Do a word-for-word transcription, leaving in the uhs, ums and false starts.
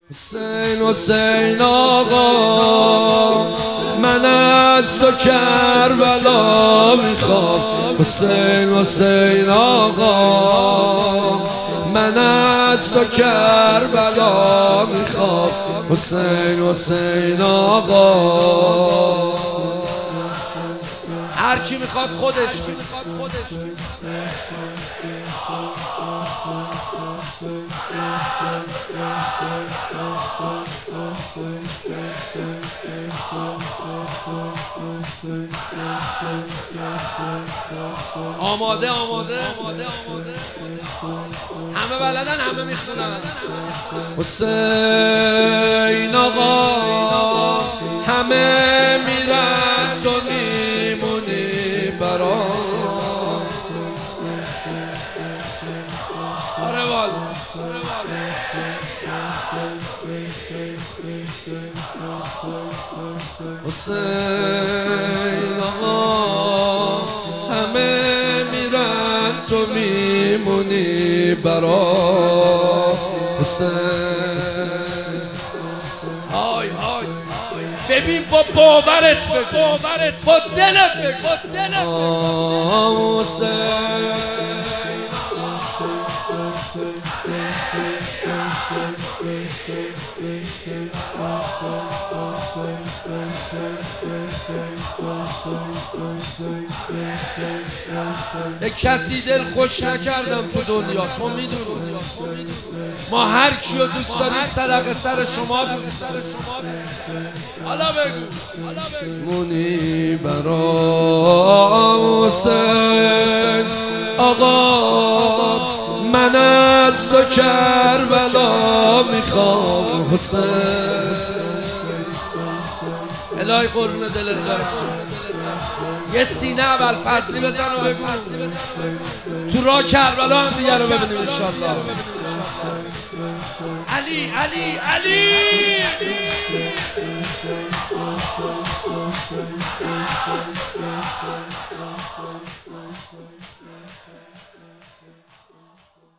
حسین حسین آقا، من از تو کربلا میخوام. حسین حسین آقا، من از تو کربلا میخوام. حسین حسین آقا، هر کی میخواد خودش آماده آماده همه بلدن، همه میخونن. حسین آقا، همه میرن تو میمونی برام. آره والا حسین آقا، همه میرن تو میمونی برا. حسین های های ببین، با باورت بگو، باورت با دلت بگو، با دلت بگو. حسین به کسی دل خوش نکردم تو دنیا، تو میدونی. ما هر کیو دوست داریم صدقه سر شما دوست داریم. حالا بگو مونی برا. حسین آقا، من از تو کربلا میخوام. حسین الهی قربون دلت برم. یه سینه اول فضلی بزن و بگو تو راه کربلا هم دیگه رو ببینیم انشالله. علی علی علی